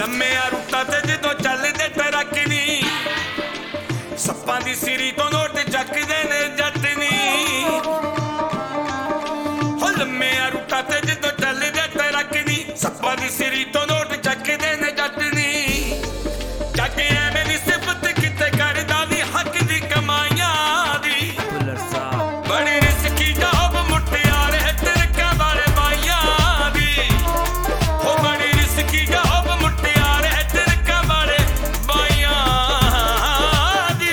ਲੰਮਿਆਂ ਰੂਟਾਂ ਤੇ ਜਦੋਂ ਚੱਲਦੇ ਟਰੱਕ ਨੀ, ਸੱਪਾਂ ਦੀ ਸਿਰੀ ਤੋਂ ਨੋਟ ਚੱਕਦੇ ਨੇ ਜੱਟ ਨੀ। ਹੋ ਲੰਮਿਆਂ ਰੂਟਾਂ ਤੇ ਜਦੋਂ ਚੱਲਦੇ ਟਰੱਕ ਨੀ, ਸੱਪਾਂ ਦੀ ਸਿਰੀ ਤੋਂ ਨੋਟ ਚੱਕਦੇ ਨੇ ਜੱਟ ਨੀ। ਜੱਟ ਐਵੇਂ ਨੀ ਸਿਫਤ ਕਿਤੇ ਕਰਦਾ ਨੀ ਹੱਕ ਦੀ ਕਮਾਈਆਂ ਦੀ। ਬੜੀ ਰਿਸਕੀ ਜੌਬ ਮੁਟਿਆਰ ਹੈ ਟਰੱਕਾਂ ਵਾਲੇ ਬਾਈਆਂ ਦੀ। ਹੋ ਬੜੀ ਰਿਸਕੀ ਜੌਬ ਮੁਟਿਆਰ ਹੈ ਟਰੱਕਾਂ ਵਾਲੇ ਬਾਈਆਂ ਦੀ।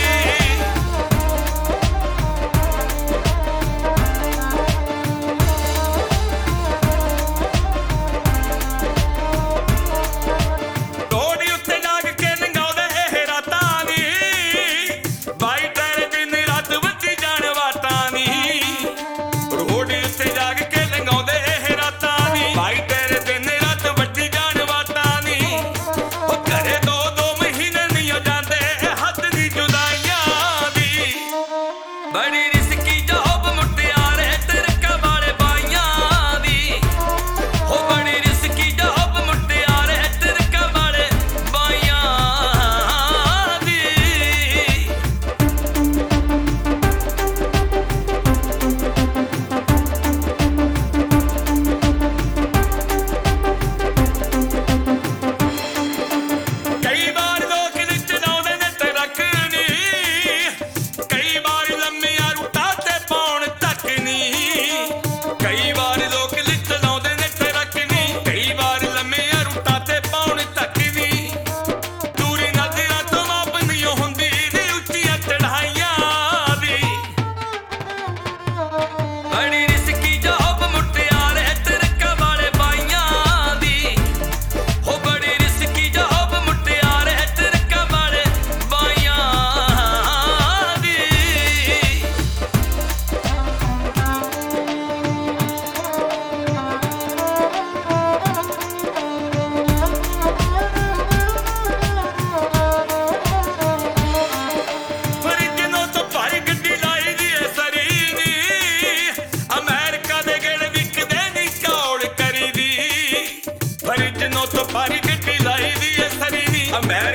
ਰੋਡ ਉੱਤੇ ਜਾਗ ਕੇ ਲੰਘਾਉਂਦੇ ਇਹ ਰਾਤਾਂ ਨੀ, ਬਾਈ ਟਾਇਰ ਦਿਨ ਰਾਤ ਵੱਜੀ ਜਾਣ ਵਾਟਾਂ ਨੀ। ਰੋਡ ਉੱਤੇ ਜਾਗ ਕੇ ਲੰਘਾਉਂਦੇ ਇਹ ਰਾਤਾਂ ਨੀ, ਬਾਈ ਟਾਇਰ ਦਿਨ ਰਾਤ ਵੱਜੀ ਜਾਣ ਵਾਟਾਂ ਨੀ। ਉਹ ਘਰੇ 2-2 ਮਹੀਨੇ ਨਹੀਂ ਜਾਂਦੇ ਹੱਦ ਦੀ ਜੁਦਾਈਆਂ ਦੀ। ਬੜੀ ਰਿਸਕੀ ਜੌਬ ਮੁਟਿਆਰ ਹੈ ਟਰੱਕਾਂ ਵਾਲੇ ਬਾਈਆਂ ਦੀ। ਹੋ ਬੜੀ ਰਿਸਕੀ ਜੌਬ ਮੁਟਿਆਰ ਹੈ ਟਰੱਕਾਂ ਵਾਲੇ ਬਾਈਆਂ ਦੀ। ਕਈ ਵਾਰ ਲੋਕ ਲਿਟ ਲਾਉਂਦੇ ਨੇ ਟਰੱਕ ਨੀ, ਕਈ ਵਾਰ ਲੰਮੀਆਂ ਰੂਟਾਂ ਤੇ ਪਾਉਣ ਤੱਕ ਨੀ। ਕਈ ਵਾਰ ਲੋਕ ਲਿਟ ਲਾਉਂਦੇ ਨੇ ਟਰੱਕ ਨੀ, ਕਈ ਵਾਰ ਲੰਮੀਆਂ ਰੂਟਾਂ ਤੇ ਪਾਉਣ ਤੱਕ ਨੀ। ਦੂਰੀ ਨਜ਼ਰਾਂ ਤੋਂ ਮਾਪ ਨਹੀਂ ਹੁੰਦੀ ਨੀ ਉੱਚੀਆਂ ਚੜ੍ਹਾਈਆਂ ਦੀ। ਬੜੀ ਰਿਸਕੀ ਜੌਬ ਮੁਟਿਆਰ ਹੈ ਟਰੱਕਾਂ ਵਾਲੇ ਬਾਈਆਂ ਦੀ। ਹੋ ਬੜੀ ਰਿਸਕੀ ਜੌਬ ਮੁਟਿਆਰ ਹੈ ਟਰੱਕਾਂ ਵਾਲੇ ਬਾਈਆਂ ਦੀ। ਫਰਿੱਜਨੋਂ ਤੋਂ ਭਾਰੀ ਗੱਡੀ ਲਾਈ ਦੀ ਐ ਸਰੀ ਨੀ, ਅਮਰੀਕਾ ਦੇ ਗੇੜੇ ਵਿਕਦੇ ਨੀ ਕੌੜ ਕਰੀ ਦੀ। ਫਰਿੱਜਨੋਂ ਤੋਂ ਭਾਰੀ ਗੱਡੀ ਲਾਈ ਦੀ ਐ ਸਰੀ ਨੀ,